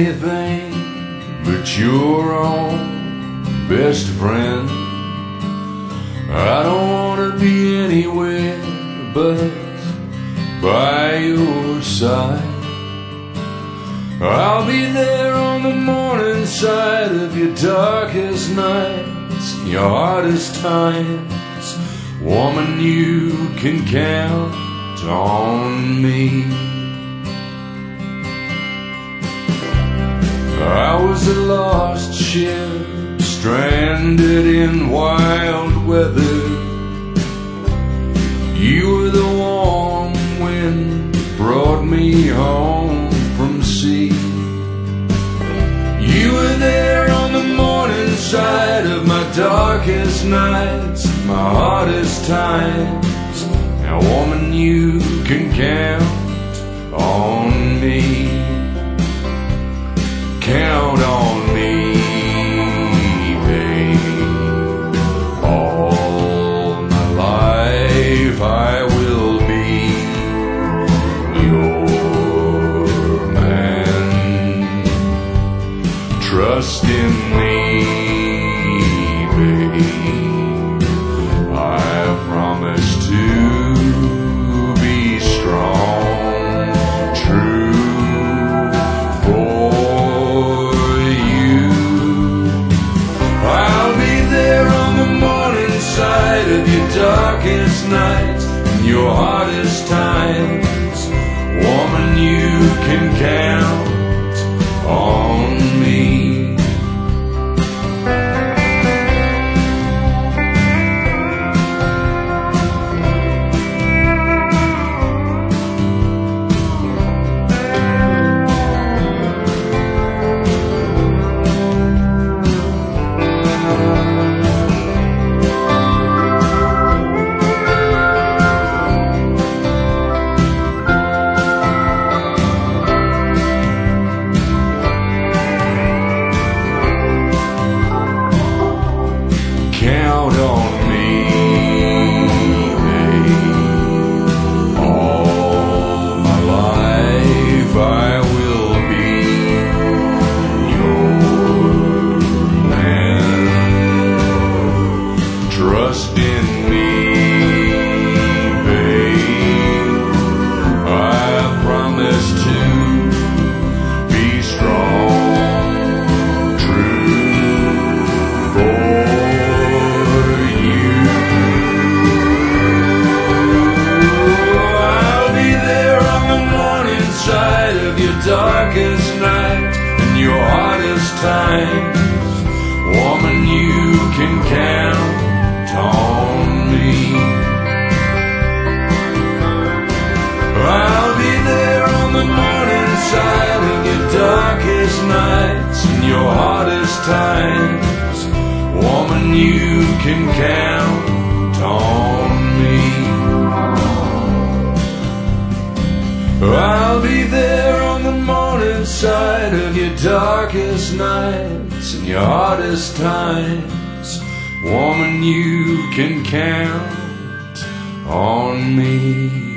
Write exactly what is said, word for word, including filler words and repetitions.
anything but your own best friend. I don't wanna be anywhere but by your side. I'll be there on the morning side of your darkest nights and your hardest times. Woman, you can count on me. I was a lost ship, stranded in wild weather. You were the warm wind that brought me home from sea. You were there on the morning side of my darkest nights, my hardest times. Now, woman, you can count on me. Count on me, babe. All my life I will be your man. Trust in me, babe. I promise to be strong, true for of your darkest nights and your hardest times. Woman, you can count on me. Count on me, babe. All my life I will be your man. Trust in me, babe. I promise to be strong, true for darkest night and your hardest times. Woman, you can count on me. I'll be there on the morning side of your darkest nights and your hardest times. Woman, you can count on me. I'll be there on the morning side of your darkest nights and your hardest times. Woman, you can count on me.